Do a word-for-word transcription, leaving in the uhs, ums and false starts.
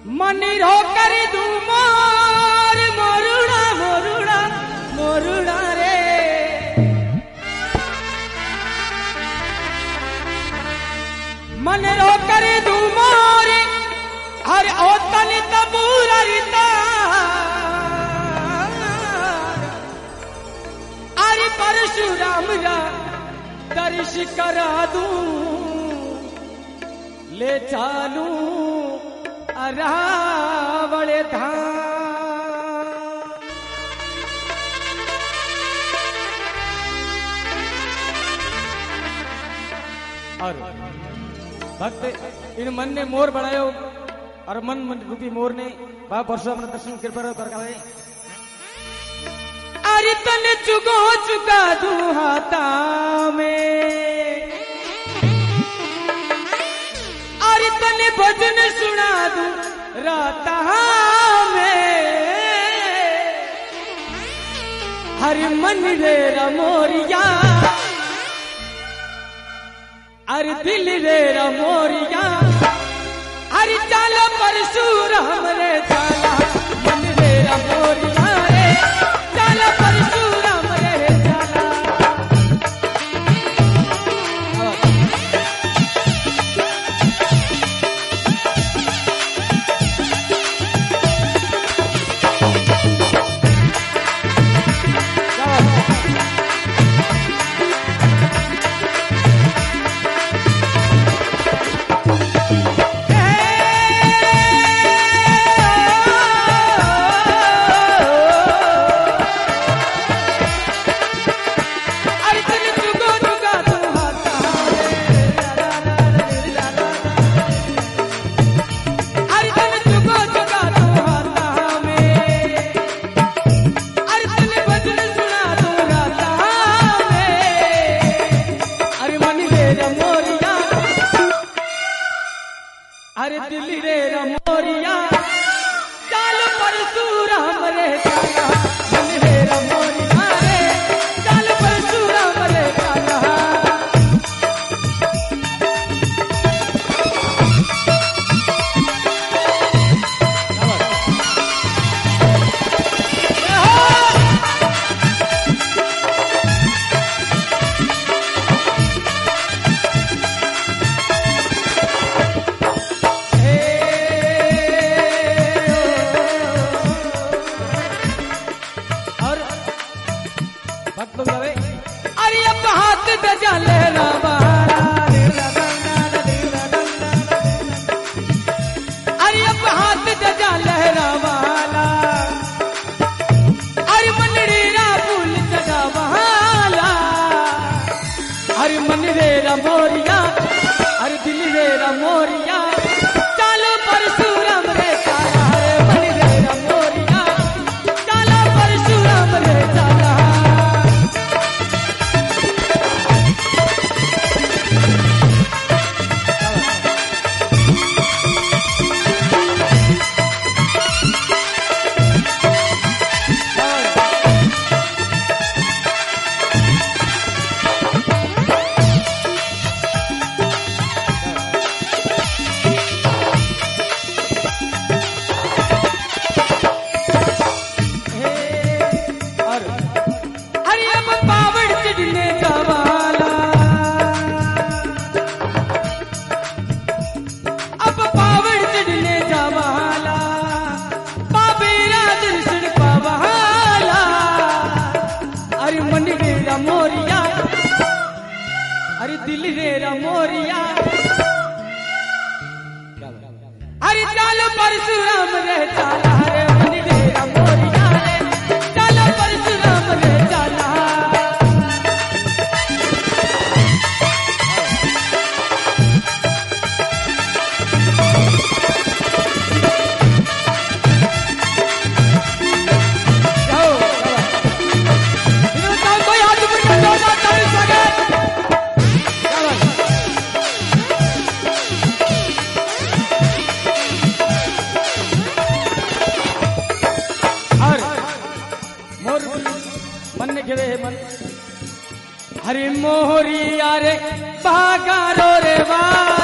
मनी रो कर दू मोर मोरुड़ा मोरुड़ा मोरुड़ा रे मन रो कर दू मोर हर ओतन तबूरा रिता अरे परशुराम रा दर्श करा दूं ले चालू अरावले धाम और भक्त इन मन ने मोर बनायो और मन मन रूपी मोर ने बाबा परशुराम ने दर्शन कृपा कर करे अरे तन चुगो चुका दू हाथा में अरे तने भजन सुना दू राता में हर मन रे रमोरिया अरे दिल रे रमोरिया अरे चाला परशुराम रे चाला मन रे रमोरिया रे चाला परशुराम रे चाला अरे दिल रे रमोरिया चाल परशुराम रे चाला मन रे रमोरिया रे चाल परशुराम रे चाला अरे अब हाथ बजा ले अरे अब हाथ बजा लहरा वाला अरे मन रे फूल सजा वाला अरे मन रे रमोरिया अरे दिल रे रमोरिया चालो परशुराम रे चाला रे मन रे रमोरिया चाला परशुराम रे चाला रमोरिया अरे दिल रे रमोरिया अरे चालो परशुराम रे चाला रे मन रे रमोरिया रे चालो परशुराम रे चाला हरि मोहरिया रे बागारो रे वा